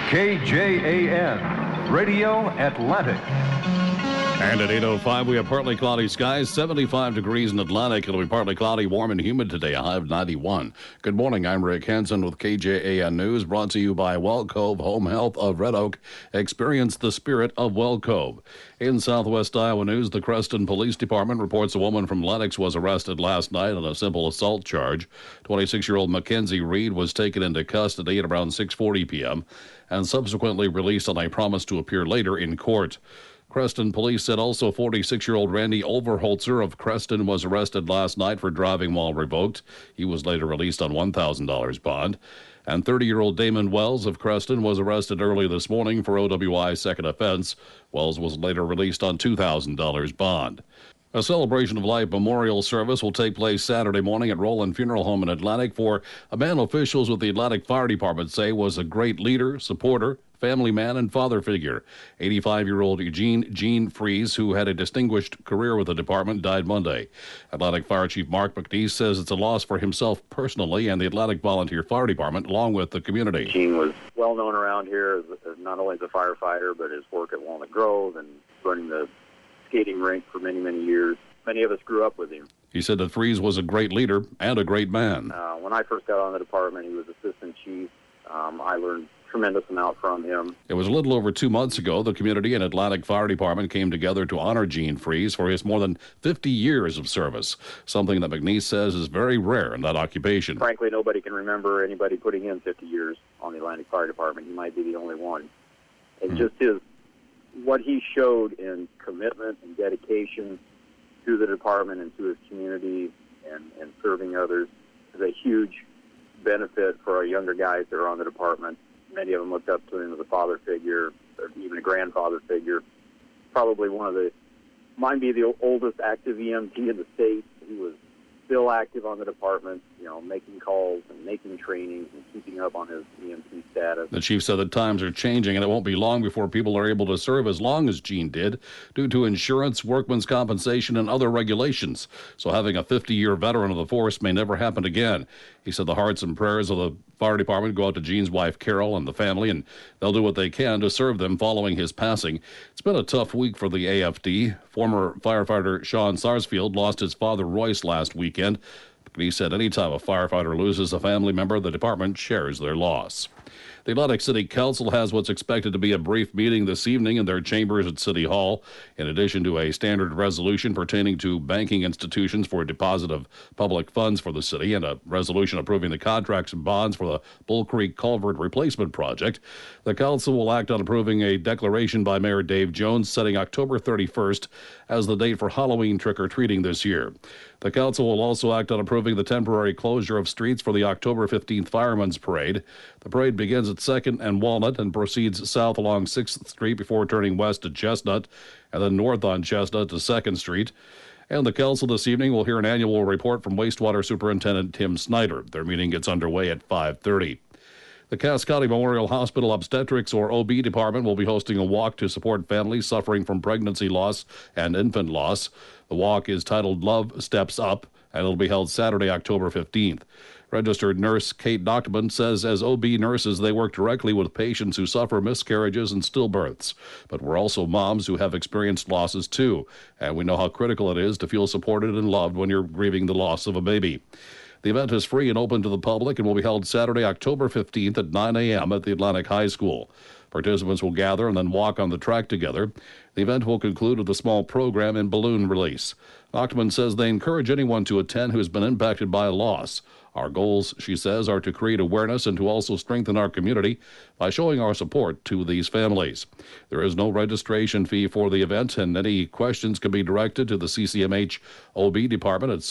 KJAN, Radio Atlantic. And at 8:05, we have partly cloudy skies, 75 degrees in Atlantic. It'll be partly cloudy, warm and humid today, a high of 91. Good morning, I'm Rick Hansen with KJAN News, brought to you by Well Cove Home Health of Red Oak. Experience the spirit of Well Cove. In Southwest Iowa news, the Creston Police Department reports a woman from Lennox was arrested last night on a simple assault charge. 26-year-old Mackenzie Reed was taken into custody at around 6:40 p.m. and subsequently released on a promise to appear later in court. Creston police said also 46-year-old Randy Overholzer of Creston was arrested last night for driving while revoked. He was later released on $1,000 bond. And 30-year-old Damon Wells of Creston was arrested early this morning for OWI second offense. Wells was later released on $2,000 bond. A Celebration of Life memorial service will take place Saturday morning at Roland Funeral Home in Atlantic for a man officials with the Atlantic Fire Department say was a great leader, supporter, family man, and father figure. 85-year-old Eugene Gene Fries, who had a distinguished career with the department, died Monday. Atlantic Fire Chief Mark McNeese says it's a loss for himself personally and the Atlantic Volunteer Fire Department, along with the community. Gene was well known around here as not only as a firefighter, but his work at Walnut Grove and running the skating rink for many, many years. Many of us grew up with him. He said that Fries was a great leader and a great man. When I first got on the department, he was assistant chief. I learned tremendous amount from him. It was a little over 2 months ago the community and Atlantic Fire Department came together to honor Gene Fries for his more than 50 years of service, something that McNeese says is very rare in that occupation. Frankly, nobody can remember anybody putting in 50 years on the Atlantic Fire Department. He might be the only one. And just what he showed in commitment and dedication to the department and to his community and serving others is a huge benefit for our younger guys that are on the department. Many of them looked up to him as a father figure, or even a grandfather figure. Probably might be the oldest active EMT in the state. He was still active on the department, making calls and making trainings and keeping up on his EMT status. The chief said that times are changing and it won't be long before people are able to serve as long as Gene did due to insurance, workman's compensation, and other regulations. So having a 50-year veteran of the force may never happen again. He said the hearts and prayers of the fire department go out to Gene's wife, Carol, and the family, and they'll do what they can to serve them following his passing. It's been a tough week for the AFD. Former firefighter Sean Sarsfield lost his father, Royce, last weekend. He said anytime a firefighter loses a family member, the department shares their loss. The Atlantic City Council has what's expected to be a brief meeting this evening in their chambers at City Hall, in addition to a standard resolution pertaining to banking institutions for a deposit of public funds for the city and a resolution approving the contracts and bonds for the Bull Creek Culvert Replacement Project. The council will act on approving a declaration by Mayor Dave Jones setting October 31st as the date for Halloween trick-or-treating this year. The council will also act on approving the temporary closure of streets for the October 15th Fireman's Parade. The parade begins at 2nd and Walnut and proceeds south along 6th Street before turning west to Chestnut and then north on Chestnut to 2nd Street. And the council this evening will hear an annual report from wastewater superintendent Tim Snyder. Their meeting gets underway at 5:30. The Cass County Memorial Hospital Obstetrics, or OB Department, will be hosting a walk to support families suffering from pregnancy loss and infant loss. The walk is titled Love Steps Up, and it'll be held Saturday, October 15th. Registered nurse Kate Dockman says as OB nurses, they work directly with patients who suffer miscarriages and stillbirths. But we're also moms who have experienced losses too, and we know how critical it is to feel supported and loved when you're grieving the loss of a baby. The event is free and open to the public and will be held Saturday, October 15th at 9 a.m. at the Atlantic High School. Participants will gather and then walk on the track together. The event will conclude with a small program and balloon release. Ochtman says they encourage anyone to attend who has been impacted by a loss. Our goals, she says, are to create awareness and to also strengthen our community by showing our support to these families. There is no registration fee for the event, and any questions can be directed to the CCMH OB Department at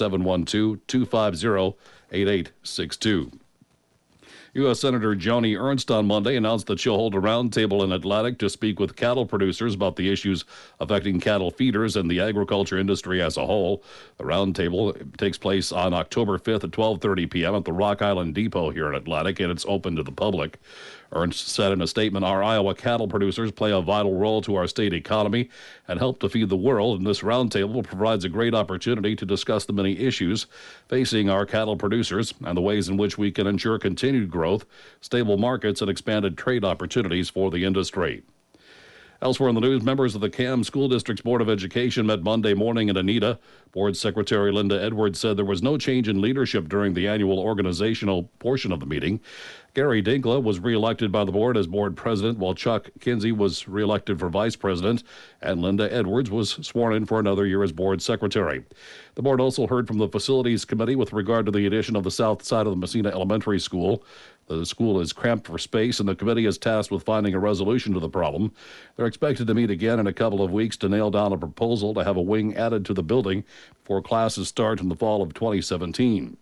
712-250-8862. U.S. Senator Joni Ernst on Monday announced that she'll hold a roundtable in Atlantic to speak with cattle producers about the issues affecting cattle feeders and the agriculture industry as a whole. The roundtable takes place on October 5th at 12:30 p.m. at the Rock Island Depot here in Atlantic, and it's open to the public. Ernst said in a statement, "Our Iowa cattle producers play a vital role to our state economy and help to feed the world, and this roundtable provides a great opportunity to discuss the many issues facing our cattle producers and the ways in which we can ensure continued growth, stable markets, and expanded trade opportunities for the industry." Elsewhere in the news, members of the Cam School District's Board of Education met Monday morning in Anita. Board Secretary Linda Edwards said there was no change in leadership during the annual organizational portion of the meeting. Gary Dinkla was reelected by the board as board president, while Chuck Kinsey was reelected for vice president, and Linda Edwards was sworn in for another year as board secretary. The board also heard from the facilities committee with regard to the addition of the south side of the Messina Elementary School. The school is cramped for space, and the committee is tasked with finding a resolution to the problem. They're expected to meet again in a couple of weeks to nail down a proposal to have a wing added to the building before classes start in the fall of 2017.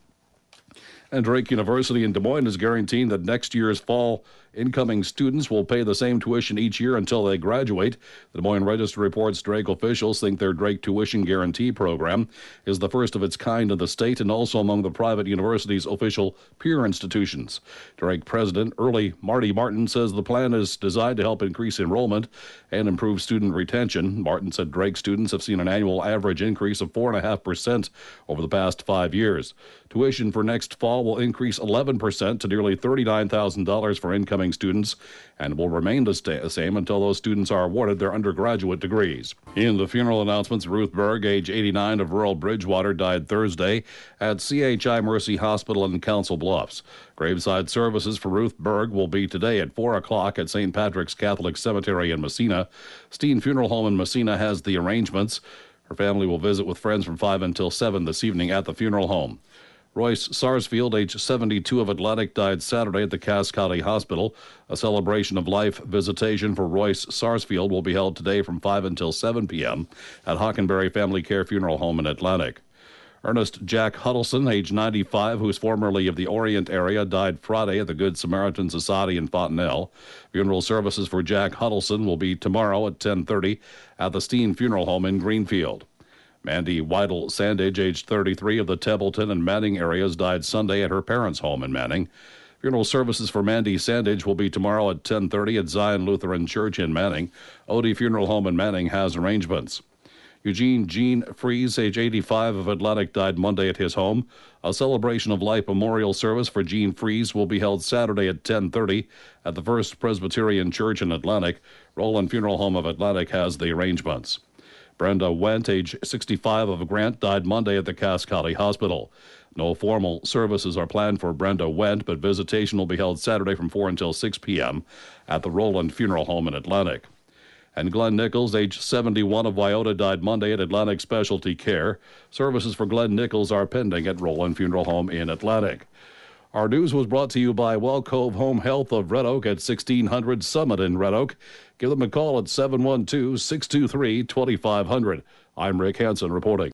And Drake University in Des Moines is guaranteeing that next year's fall incoming students will pay the same tuition each year until they graduate. The Des Moines Register reports Drake officials think their Drake Tuition Guarantee program is the first of its kind in the state and also among the private university's official peer institutions. Drake President Early Marty Martin says the plan is designed to help increase enrollment and improve student retention. Martin said Drake students have seen an annual average increase of 4.5% over the past 5 years. Tuition for next fall will increase 11% to nearly $39,000 for incoming students and will remain the same until those students are awarded their undergraduate degrees. In the funeral announcements, Ruth Berg, age 89, of rural Bridgewater, died Thursday at CHI Mercy Hospital in Council Bluffs. Graveside services for Ruth Berg will be today at 4 o'clock at St. Patrick's Catholic Cemetery in Messina. Steen Funeral Home in Messina has the arrangements. Her family will visit with friends from 5 until 7 this evening at the funeral home. Royce Sarsfield, age 72, of Atlantic, died Saturday at the Cass County Hospital. A celebration of life visitation for Royce Sarsfield will be held today from 5 until 7 p.m. at Hockenberry Family Care Funeral Home in Atlantic. Ernest Jack Huddleston, age 95, who's formerly of the Orient area, died Friday at the Good Samaritan Society in Fontenelle. Funeral services for Jack Huddleston will be tomorrow at 10:30 at the Steen Funeral Home in Greenfield. Mandy Weidel Sandage, age 33, of the Templeton and Manning areas, died Sunday at her parents' home in Manning. Funeral services for Mandy Sandage will be tomorrow at 10:30 at Zion Lutheran Church in Manning. Odie Funeral Home in Manning has arrangements. Eugene Gene Fries, age 85, of Atlantic, died Monday at his home. A celebration of life memorial service for Gene Fries will be held Saturday at 10:30 at the First Presbyterian Church in Atlantic. Roland Funeral Home of Atlantic has the arrangements. Brenda Wendt, age 65, of Grant, died Monday at the Cass County Hospital. No formal services are planned for Brenda Wendt, but visitation will be held Saturday from 4 until 6 p.m. at the Roland Funeral Home in Atlantic. And Glenn Nichols, age 71, of Wyota, died Monday at Atlantic Specialty Care. Services for Glenn Nichols are pending at Roland Funeral Home in Atlantic. Our news was brought to you by Well Cove Home Health of Red Oak at 1600 Summit in Red Oak. Give them a call at 712-623-2500. I'm Rick Hansen reporting.